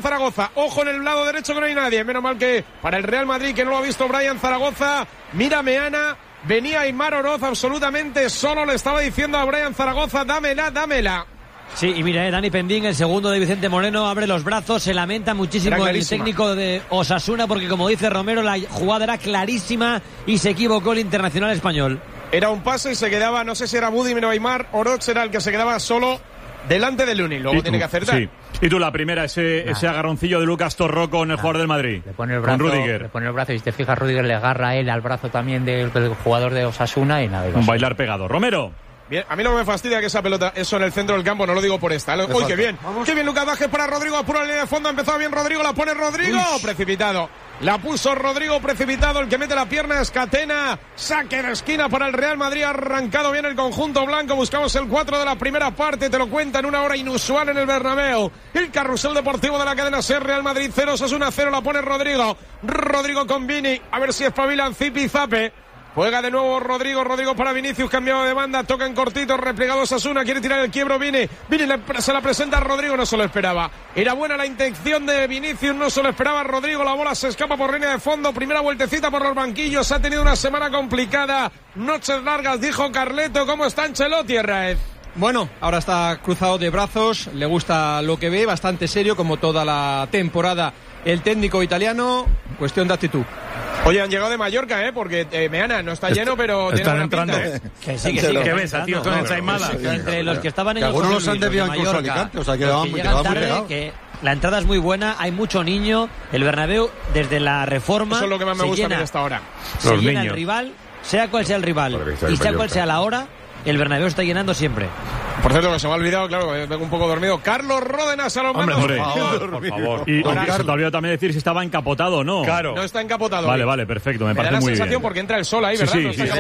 Zaragoza. Ojo en el lado derecho que no hay nadie. Menos mal que para el Real Madrid, que no lo ha visto Brian Zaragoza. Mira Meana. Venía Aimar Oroz absolutamente solo. Le estaba diciendo a Brian Zaragoza, dámela. Sí, y mira, Dani Pendín, el segundo de Vicente Moreno, abre los brazos, se lamenta muchísimo el técnico de Osasuna, porque como dice Romero, la jugada era clarísima y se equivocó el internacional español. Era un pase y se quedaba, no sé si era Budimir o Aimar Oroz, era el que se quedaba solo delante del Luni. Luego tiene que acertar. Sí. Y tú, la primera, ese agarroncillo de Lucas Torró con el jugador del Madrid. Le pone el brazo, con Rüdiger. Le pone el brazo y si te fijas, Rüdiger le agarra a él al brazo también del jugador de Osasuna y nada. Un bailar pegado. Romero. Bien, a mí no me fastidia que esa pelota, eso en el centro del campo, no lo digo por esta. ¡Uy, qué bien! ¡Qué bien Lucas Vázquez para Rodrigo! Apura la línea de fondo, empezó bien Rodrigo, la pone Rodrigo. Precipitado. La puso Rodrigo, precipitado, el que mete la pierna es Catena. Saque de esquina para el Real Madrid, arrancado bien el conjunto blanco. Buscamos el 4 de la primera parte, te lo cuenta en una hora inusual en el Bernabéu. El carrusel deportivo de la cadena SER, Real Madrid 0, Osasuna 0, la pone Rodrigo. Rodrigo con Vini, a ver si espabilan Zipi-Zape. Juega de nuevo Rodrigo para Vinicius, cambiado de banda, toca en cortito, replegado Osasuna, quiere tirar el quiebro Vini se la presenta a Rodrigo, no se lo esperaba. Era buena la intención de Vinicius, no se lo esperaba Rodrigo, la bola se escapa por línea de fondo, primera vueltecita por los banquillos, ha tenido una semana complicada, noches largas, dijo Carleto. ¿Cómo está Ancelotti, Raez? Bueno, ahora está cruzado de brazos, le gusta lo que ve, bastante serio como toda la temporada. El técnico italiano, cuestión de actitud. Oye, han llegado de Mallorca, porque Meana no está lleno, pero están entrando. Que sí. ¿Qué ves, tío? Con ensaimada. Entre los que estaban en el algunos los han desviado incluso Alicante, o sea, quedaban muy pegados. La entrada es muy buena, hay mucho niño. El Bernabéu, desde la reforma, eso es lo que más me gusta a mí hasta ahora. Se llena el rival, sea cual sea el rival y sea cual sea la hora, el Bernabéu está llenando siempre. Por cierto, que se me ha olvidado, claro, vengo un poco dormido. Carlos Ródenas a los mandos. Hombre, por favor. Y se te olvidó también decir si estaba encapotado o no. Claro. No está encapotado. Vale, perfecto, me parece muy bien. Me da la sensación porque entra el sol ahí, ¿verdad?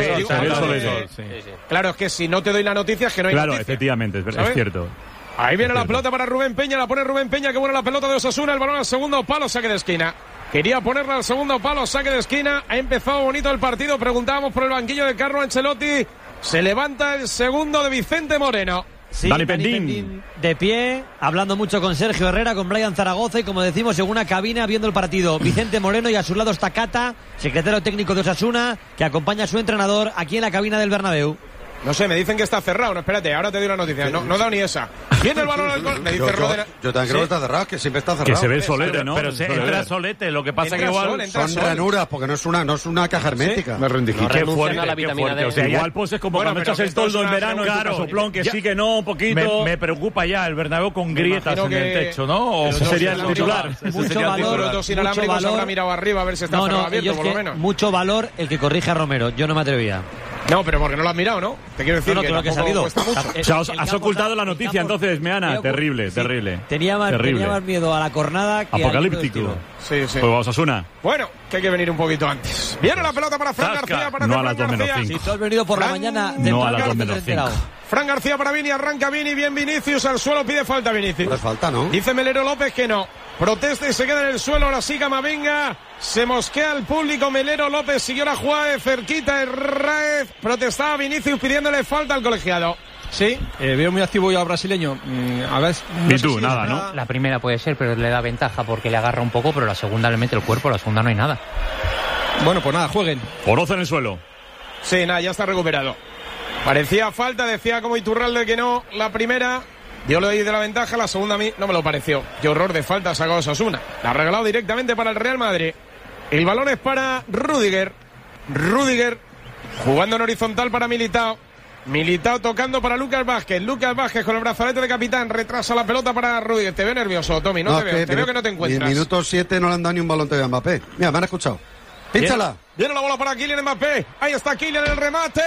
Sí. Claro, es que si no te doy la noticia es que no hay noticia. Claro, efectivamente, es cierto. Ahí viene la pelota para Rubén Peña, la pone Rubén Peña, que buena la pelota de Osasuna, el balón al segundo palo, saque de esquina. Quería ponerla al segundo palo, saque de esquina. Ha empezado bonito el partido, preguntábamos por el banquillo de Carlo Ancelotti. Se levanta el segundo de Vicente Moreno. Sí, Dani Pendín de pie, hablando mucho con Sergio Herrera, con Brian Zaragoza y como decimos en una cabina viendo el partido. Vicente Moreno y a su lado está Cata, secretario técnico de Osasuna, que acompaña a su entrenador aquí en la cabina del Bernabéu. No sé, me dicen que está cerrado. No, espérate, ahora te doy la noticia. No he dado ni esa. Viene el balón al gol. Me dice Rodena. Yo también creo que está cerrado, que siempre está cerrado. Que se ve solete, ¿no? Pero entra solete. Lo que pasa que igual son ranuras, porque no es una caja hermética. Me rendí. No renuncian a la vitamina D. O sea, igual pues es como cuando echas el toldo en verano, claro, soplón, que sí, que no, un poquito. Me preocupa ya el Bernabéu con grietas en el techo, ¿no? Ese sería el titular. Mucho valor. Los inalámbricos habrá mirado arriba a ver si está cerrado abierto, por lo menos. Mucho valor el que corrige a Romero. Yo no me atrevía. No, pero porque no lo has mirado, ¿no? Te quiero decir que ha salido. Cuesta mucho. O sea, has ocultado la noticia entonces, Meana. Terrible. Tenía más miedo a la cornada que apocalíptico. Sí. Pues Osasuna. Bueno, que hay que venir un poquito antes. Viene la pelota para Fran García. No a las 2:05. Si tú has venido por la mañana, no a las 2:05. Fran García para Vini, arranca Vini, bien Vinicius, al suelo pide falta Vinicius. Pues falta, ¿no? Dice Melero López que no. Protesta y se queda en el suelo, ahora sí Camavinga. Se mosquea el público, Melero López siguió la jugada de cerquita, Herrera protestaba Vinicius pidiéndole falta al colegiado. Sí, veo muy activo ya al brasileño. A ver, y tú, nada, ¿no? La primera puede ser, pero le da ventaja porque le agarra un poco, pero la segunda le mete el cuerpo, la segunda no hay nada. Bueno, pues nada, jueguen. Oroz en el suelo. Sí, nada, ya está recuperado. Parecía falta, decía como Iturralde que no, la primera. Dio lo de la ventaja, la segunda a mí no me lo pareció. Qué horror de falta ha sacado Osasuna. La ha regalado directamente para el Real Madrid. El balón es para Rüdiger. Rüdiger jugando en horizontal para Militao. Militao tocando para Lucas Vázquez. Lucas Vázquez con el brazalete de capitán. Retrasa la pelota para Rüdiger. Te veo nervioso, Tommy. No te veo. Te veo que no te encuentras. Minuto 7 no le han dado ni un balón a Mbappé. Mira, me han escuchado. Pínchala. Viene la bola para Kylian Mbappé. Ahí está Kylian, el remate.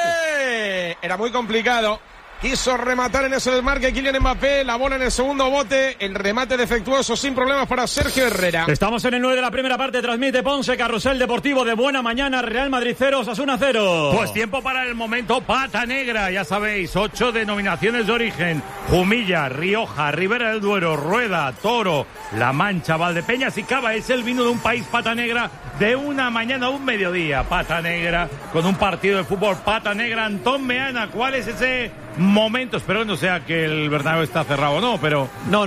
Era muy complicado. Quiso rematar en ese desmarque Kylian Mbappé, la bola en el segundo bote, el remate defectuoso sin problemas para Sergio Herrera. Estamos en el 9 de la primera parte, transmite Ponce, Carrusel Deportivo de buena mañana, Real Madrid 0, Osasuna 0. Pues tiempo para el momento pata negra, ya sabéis, 8 denominaciones de origen: Jumilla, Rioja, Ribera del Duero, Rueda, Toro, La Mancha, Valdepeñas y Cava. Es el vino de un país pata negra de una mañana a un mediodía. Pata negra con un partido de fútbol pata negra. Antón Meana, ¿cuál es ese momento? Espero que no sea que el Bernabéu está cerrado o no, pero... No,